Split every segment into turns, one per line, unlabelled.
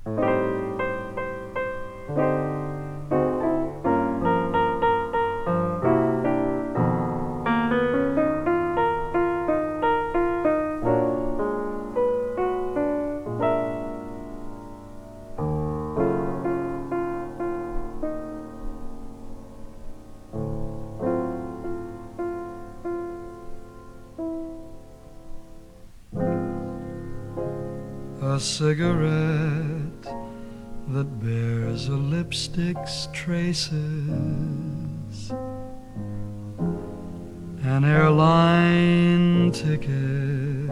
A cigarette that bears a lipstick's traces, an airline ticket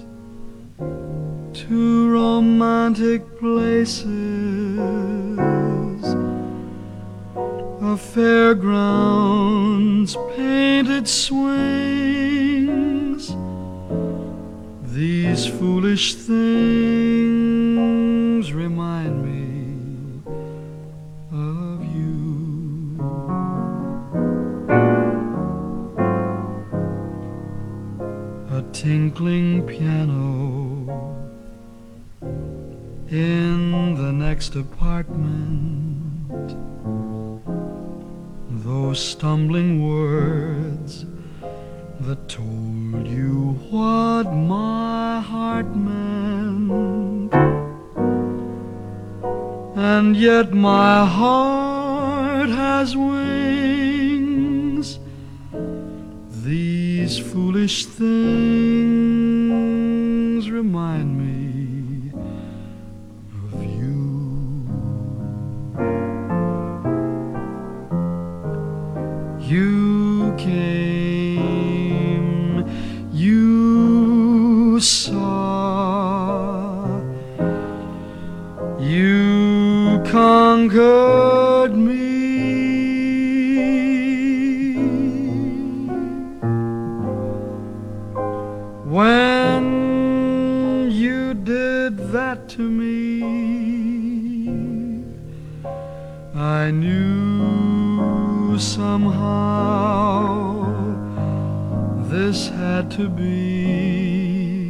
to romantic places, a fairground's painted swings. These foolish things remind me of you. A tinkling piano in the next apartment, those stumbling words that told you what my heart meant, and yet my heart has wings. These foolish things remind me of you. You came, you saw, you conquered me. When you did that to me, I knew somehow this had to be.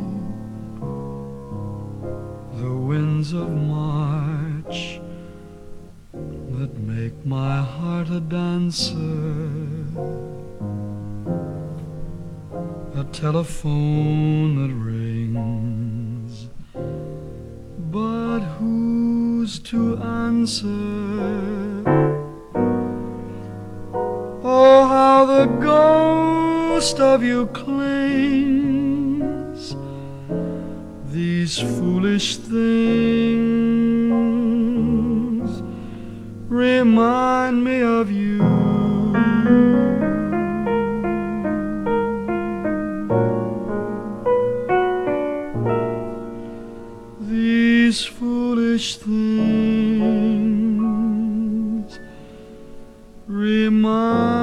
The winds of March that make my heart a dancer, a telephone that rings, but who's to answer? Oh, how the ghost of you clings. These foolish things remind me of you. These foolish things remind